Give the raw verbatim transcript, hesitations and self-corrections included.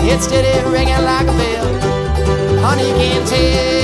It's steady ringing like a bell. Honey, you can't tell